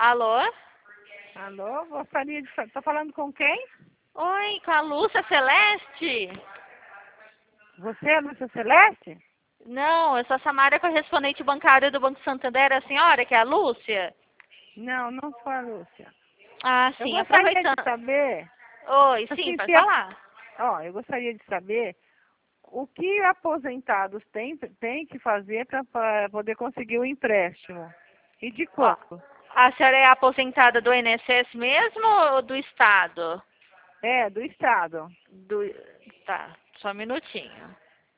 Alô? Alô, gostaria de... Tá falando com quem? Oi, com a Lúcia Celeste? Você é a Lúcia Celeste? Não, eu sou a Samara, correspondente bancária do Banco Santander. A senhora, que é a Lúcia? Não, não sou a Lúcia. Ah, Eu sim, gostaria de aproveitando. saber... Oi, sim, Assim, pode se a... falar. Ó, eu gostaria de saber o que aposentados têm que fazer para poder conseguir o empréstimo. E de Ó, quanto? a senhora é aposentada do INSS mesmo ou do Estado? É, do Estado. Do... Tá, só um minutinho.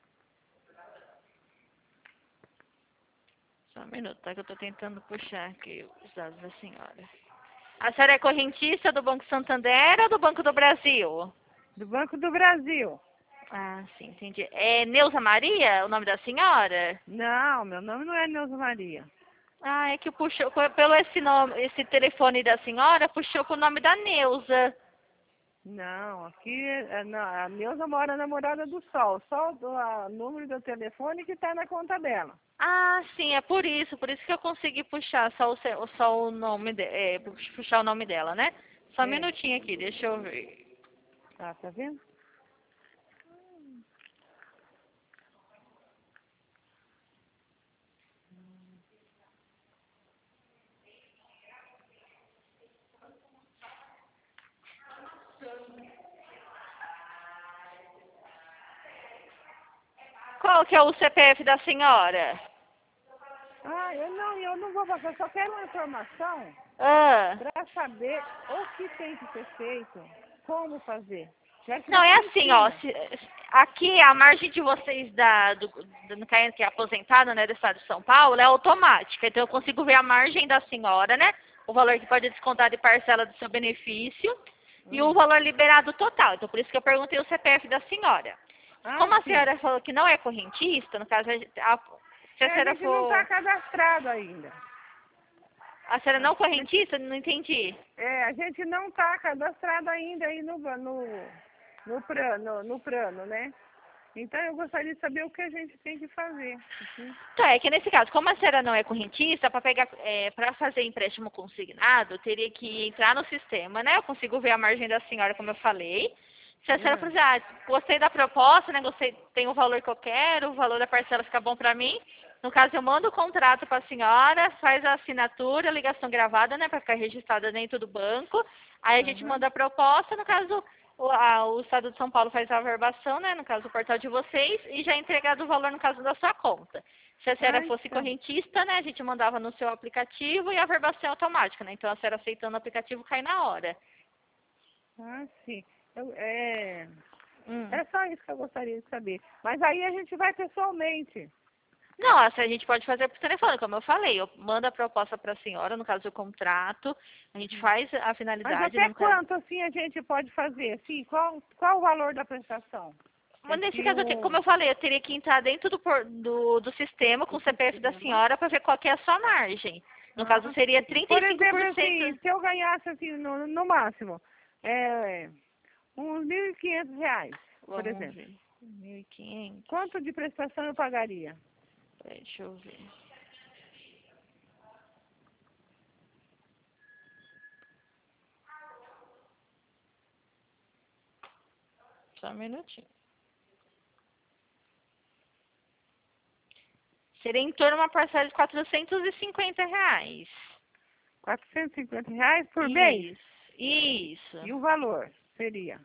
Só um minuto, tá? Que eu tô tentando puxar aqui os dados da senhora. A senhora é correntista do Banco Santander ou do Banco do Brasil? Do Banco do Brasil. Ah, sim, entendi. É Neuza Maria, o nome da senhora? Não, meu nome não é Neuza Maria. Ah, é que puxou, pelo esse nome, esse telefone da senhora, puxou com o nome da Neuza. Não, aqui a Neuza mora na Morada do Sol. Só o número do telefone que está na conta dela. Ah, sim, é por isso que eu consegui puxar só o nome, puxar o nome dela, né? Só um É, minutinho aqui, deixa eu ver. tá vendo? Qual que é o CPF da senhora? Ah, eu não vou passar, só quero uma informação Ah. para saber o que tem que ser feito, como fazer. Já que Não, você é assim, ó. ensina. Aqui a margem de vocês no que é aposentado, né, do estado de São Paulo, é automática. Então eu consigo ver a margem da senhora, né? O valor que pode descontar de parcela do seu benefício e o Hum. valor liberado total. Então por isso que eu perguntei o CPF da senhora. Ah, Como a sim. senhora falou que não é correntista, no caso, se a É, a senhora gente não está for. cadastrado ainda. A senhora não correntista? Não entendi. A gente não está cadastrado ainda aí no plano, né? Então eu gostaria de saber o que a gente tem que fazer. Uhum. Tá, é que nesse caso, como a senhora não é correntista, para pegar, para fazer empréstimo consignado, eu teria que entrar no sistema, né? Eu consigo ver a margem da senhora, como eu falei. Se a senhora falar, gostei da proposta, né? Gostei, tem o valor que eu quero, o valor da parcela fica bom para mim. No caso, eu mando o contrato para a senhora, faz a assinatura, a ligação gravada, né? Para ficar registrada dentro do banco. Aí a gente Uhum. manda a proposta, no caso, o Estado de São Paulo faz a averbação, né? No caso, o portal de vocês, e já é entregado o valor no caso da sua conta. Se a senhora fosse Então. correntista, né, a gente mandava no seu aplicativo e a averbação é automática, né? Então a senhora aceitando o aplicativo cai na hora. Ah, sim. Hum. É só isso que eu gostaria de saber. Mas aí a gente vai pessoalmente. Não, a gente pode fazer por telefone, como eu falei. Eu mando a proposta para a senhora, no caso do contrato, a gente faz a Mas finalidade, até no caso. quanto assim a gente pode fazer? Assim, qual o valor da prestação? Mas nesse Entre caso, como eu falei, eu teria que entrar dentro do sistema com o CPF da sistema. senhora para ver qual que é a sua margem. No caso, Ah, seria por exemplo, assim, 35%. se eu ganhasse assim no máximo, uns R$ 1.500, por Vamos exemplo. ver. 1.500. Quanto de prestação eu pagaria? Deixa eu ver. Só um minutinho. Seria em torno de uma parcela de R$ 450. R$ 450 por mês? Isso. E o valor seria?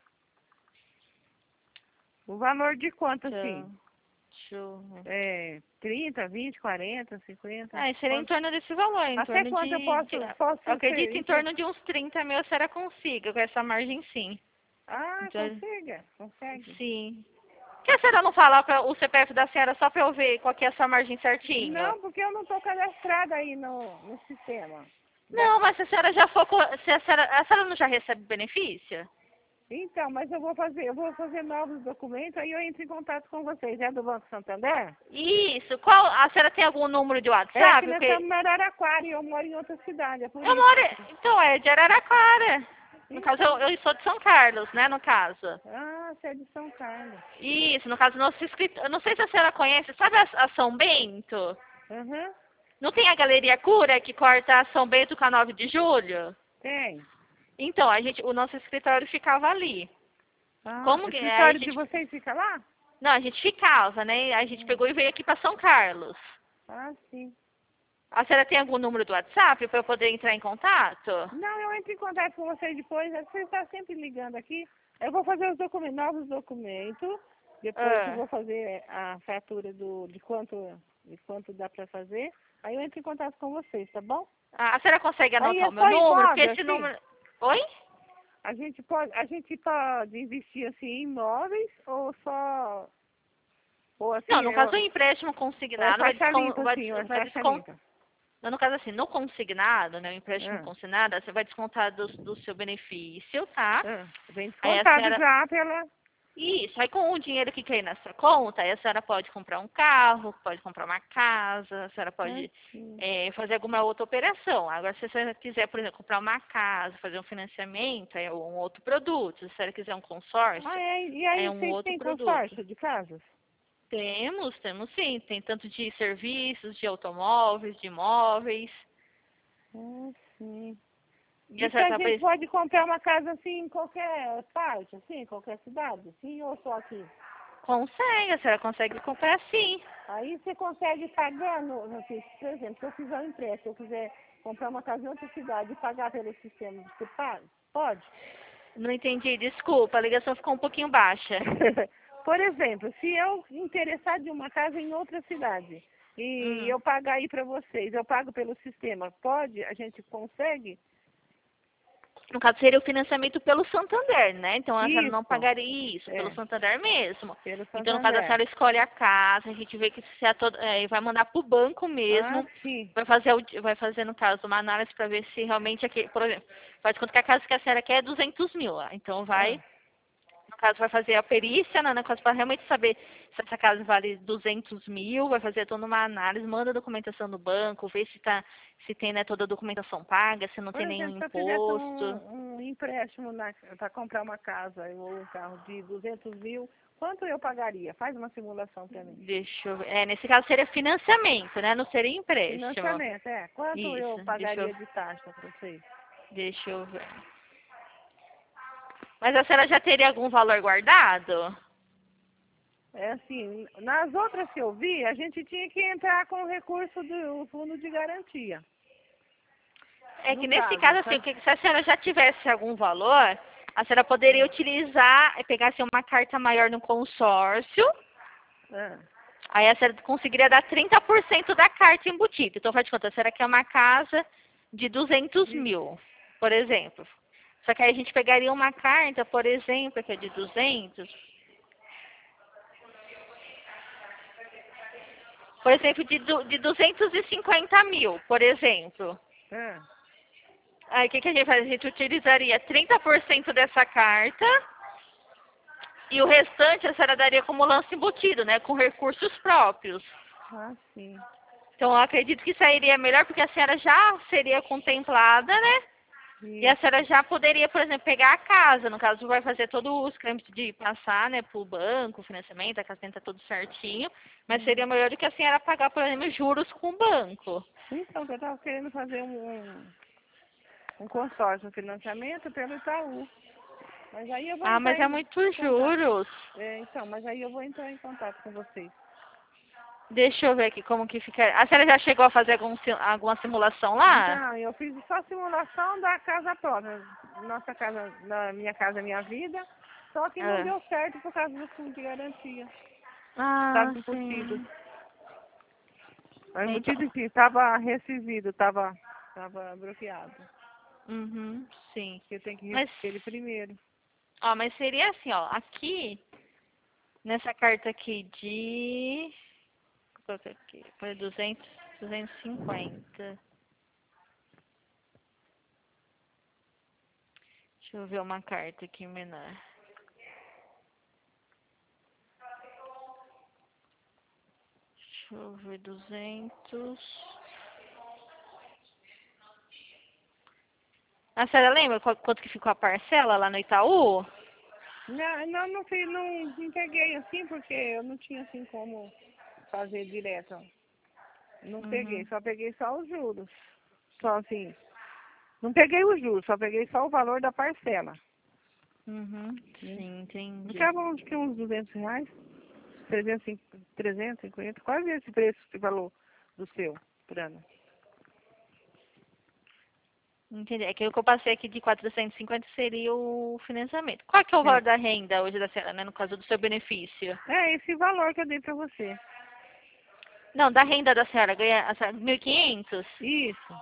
O valor de quanto assim? Então, deixa eu ver. 30, 20, 40, 50? Seria em torno desse valor, em Até torno quanto eu eu posso acredito em ser? torno de uns 30 mil a senhora consiga, com essa margem sim. Ah, Então, consegue. sim. Por que a senhora não falar para o CPF da senhora só para eu ver qual que é a sua margem certinho? Não, porque eu não estou cadastrada aí no sistema. Não, mas se a senhora já for, se a senhora não já recebe benefício? Então, mas eu vou fazer novos documentos, aí eu entro em contato com vocês. É do Banco Santander? Isso. Qual, a senhora tem algum número de É que WhatsApp? nós estamos em Araraquara e eu moro em outra cidade, é por Eu isso. moro, então é de Araraquara. No caso, Então, eu sou de São Carlos, né, no caso. você é de São Carlos. Isso, no caso, nosso escritório, eu não sei se a senhora conhece, sabe a São Bento? Uhum. Não tem a Galeria Cura que corta a São Bento com a 9 de julho? Tem. Então, o nosso escritório ficava ali. Ah, Como o que escritório de vocês fica lá? Não, a gente ficava, né? A gente pegou e veio aqui para São Carlos. Ah, sim. A senhora tem algum número do WhatsApp para eu poder entrar em contato? Não, eu entro em contato com vocês depois. Você está sempre ligando aqui. Eu vou fazer os novos documentos. Depois eu vou fazer a fatura de quanto dá para fazer. Aí eu entro em contato com vocês, tá bom? A senhora consegue Aí anotar é o meu só número? Porque imóvel, esse assim? número... Oi? A gente pode investir assim em imóveis ou assim, Não, no caso do empréstimo ou é consignado, taxa limpa, assim, ou é vai taxa limpa. No caso assim, no consignado, né, o empréstimo Ah, consignado, você vai descontar do seu benefício, tá? Vem Aí a descontado senhora... já pela... Isso, aí com o dinheiro que cair na sua conta, aí a senhora pode comprar um carro, pode comprar uma casa, a senhora pode Sim. fazer alguma outra operação. Agora, se a senhora quiser, por exemplo, comprar uma casa, fazer um financiamento, é um outro produto. Se a senhora quiser um consórcio, Ah, é? E é aí, um vocês outro têm produto. consórcio de casas? Temos sim. Tem tanto de serviços, de automóveis, de imóveis. Ah, sim. E a Então senhora a tá gente pode comprar uma casa assim em qualquer parte, assim, em qualquer cidade, assim, ou só aqui? consegue, a senhora consegue comprar sim. Aí você consegue pagar, assim, por exemplo, se eu fizer um empréstimo, se eu quiser comprar uma casa em outra cidade e pagar pelo sistema, você paga? Pode? Não entendi, desculpa, a ligação ficou um pouquinho baixa. Por exemplo, se eu interessar de uma casa em outra cidade e Hum. eu pagar aí para vocês, eu pago pelo sistema, pode? A gente consegue? No caso, seria o financiamento pelo Santander, né? Então, a senhora não Isso, pagaria isso, pelo é, Santander mesmo. pelo Então, no caso, a Santander. senhora escolhe a casa, a gente vê que se a vai mandar para o banco Ah, mesmo, sim. vai fazer, no caso, uma análise para ver se realmente, aqui, por exemplo, faz conta que a casa que a senhora quer é 200 mil. Então, Ah, no caso, vai fazer a perícia, né, para realmente saber se essa casa vale 200 mil, vai fazer toda uma análise, manda a documentação no banco, vê se tem, né, toda a documentação paga, se não por tem nenhum exemplo, se eu fizesse imposto. um empréstimo para comprar uma casa ou um carro de 200 mil, quanto eu pagaria? Faz uma simulação para mim. Deixa eu ver. Nesse caso seria financiamento, né? Não seria empréstimo. Financiamento, é. Quanto eu Isso, pagaria de taxa para vocês? deixa eu ver. Mas a senhora já teria algum valor guardado? É assim, nas outras que eu vi, a gente tinha que entrar com o recurso do fundo de garantia. É No que nesse caso, caso, assim, tá? se a senhora já tivesse algum valor, a senhora poderia utilizar, pegar assim, uma carta maior no consórcio, Ah, aí a senhora conseguiria dar 30% da carta embutida. Então, faz de conta, a senhora quer uma casa de 200 mil, por exemplo. Só que aí a gente pegaria uma carta, por exemplo, que é de 200, por exemplo, de 250 mil, por exemplo. ah, Aí o que a gente faz? A gente utilizaria 30% dessa carta e o restante a senhora daria como lance embutido, né? Com recursos próprios. sim. Então eu acredito que sairia melhor porque a senhora já seria contemplada, né? E a Isso. senhora já poderia, por exemplo, pegar a casa. No caso, vai fazer todos os trâmites de passar, né, para o banco, o financiamento, a casa tem que estar tudo certinho. Mas seria melhor do que a senhora pagar, por exemplo, juros com o banco. Então, eu estava querendo fazer um consórcio, um financiamento pelo Itaú. Mas aí eu vou Ah, entrar mas é em muitos contato. juros. Então, mas aí eu vou entrar em contato com vocês. Deixa eu ver aqui como que fica. A senhora já chegou a fazer alguma simulação lá? Então, eu fiz só simulação da casa própria. Nossa casa, na minha casa, minha vida. Só que não É. deu certo por causa do fundo de garantia. Estava Ah, embutido. sim. O Então, embutido, sim, estava recebido, estava bloqueado. uhum, sim. Eu tenho que Mas, receber ele primeiro. mas seria assim, ó, aqui, nessa carta aqui de, qual que é aqui? Foi 250. Deixa eu ver uma carta aqui menor. Deixa eu ver, 200. A senhora lembra quanto que ficou a parcela lá no Itaú? Não peguei assim, porque eu não tinha assim como fazer direto. Não peguei, só peguei só os juros. Só assim, não peguei os juros, só peguei só o valor da parcela. Sim, entendi. Ficava uns R$200, 350, quase esse preço que falou do seu, por ano. Entendi. É que o que eu passei aqui de 450 seria o financiamento. Qual que é o valor da renda hoje da senhora, né? No caso do seu benefício? É esse valor que eu dei pra você. Não, da renda da senhora, ganha 1.500? Isso.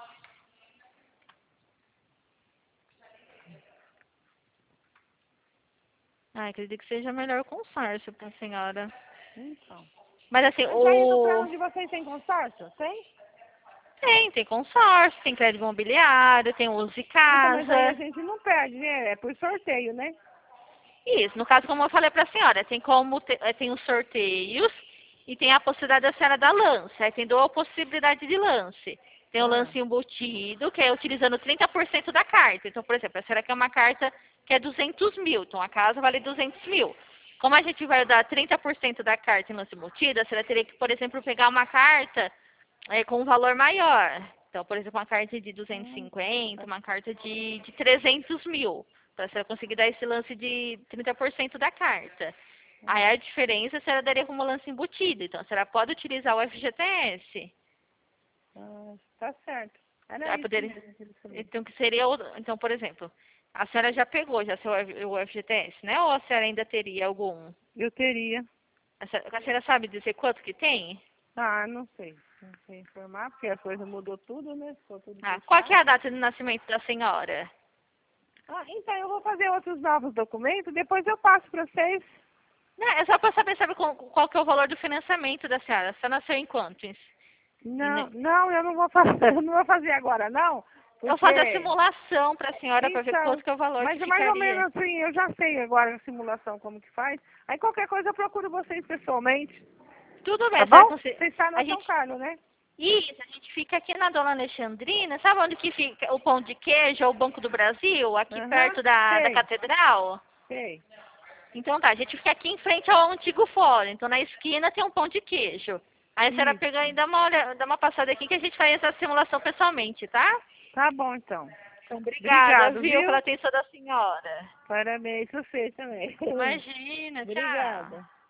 Ah, acredito que seja melhor o consórcio pra senhora. Então. Mas assim, Mas aí no plano de vocês tem consórcio? Tem? Tem consórcio, tem crédito imobiliário, tem uso de Então, mas aí a casa. gente não perde, né? É por sorteio, né? Isso, no caso, como eu falei pra senhora, tem os sorteios e tem a possibilidade da senhora dar lance. Aí tem duas possibilidades de lance. Tem o lance embutido, que é utilizando 30% da carta. Então, por exemplo, a senhora quer uma carta que é 200 mil, então a casa vale 200 mil. Como a gente vai dar 30% da carta em lance embutido, a senhora teria que, por exemplo, pegar uma carta com um valor maior. Então, por exemplo, uma carta de 250, uma carta de 300 mil, para você conseguir dar esse lance de 30% da carta. Aí a diferença a senhora daria como lance embutido. Então, a senhora pode utilizar o FGTS. Tá certo. Era Pra isso poder... mesmo que ele falou. Então, que seria então, por exemplo, a senhora já pegou já o FGTS, né? Ou a senhora ainda teria algum? Eu teria. A senhora sabe dizer quanto que tem? Ah, não sei. Não sei informar, porque a coisa mudou tudo, né? Ficou tudo Qual que é fechado. a data de nascimento da senhora? Então eu vou fazer outros novos documentos, depois eu passo para vocês. Não, é só para saber, sabe qual que é o valor do financiamento da senhora? Você nasceu em quantos? Não, eu não vou fazer, eu não vou fazer agora, não. Eu Porque... faço a simulação para a senhora para ver Então, quanto que é o valor que mas mais ou ficaria. menos assim, eu já sei agora a simulação como que faz. Aí qualquer coisa eu procuro vocês pessoalmente. Tudo bem, Tá a senhora bom? Você está a na São gente, Carlos, né? isso, a gente fica aqui na Dona Alexandrina, sabe onde que fica o Pão de Queijo, ou o Banco do Brasil, aqui Aham, perto da sei, Catedral? sei. Então tá, a gente fica aqui em frente ao antigo fórum, então na esquina tem um Pão de Queijo. Aí a senhora pega e Isso. dá uma passada aqui que a gente faz essa simulação pessoalmente, tá? Tá bom, então. Então, obrigada, Obrigado, viu, pela viu? atenção da senhora. Parabéns, você também. Imagina, tchau. Obrigada.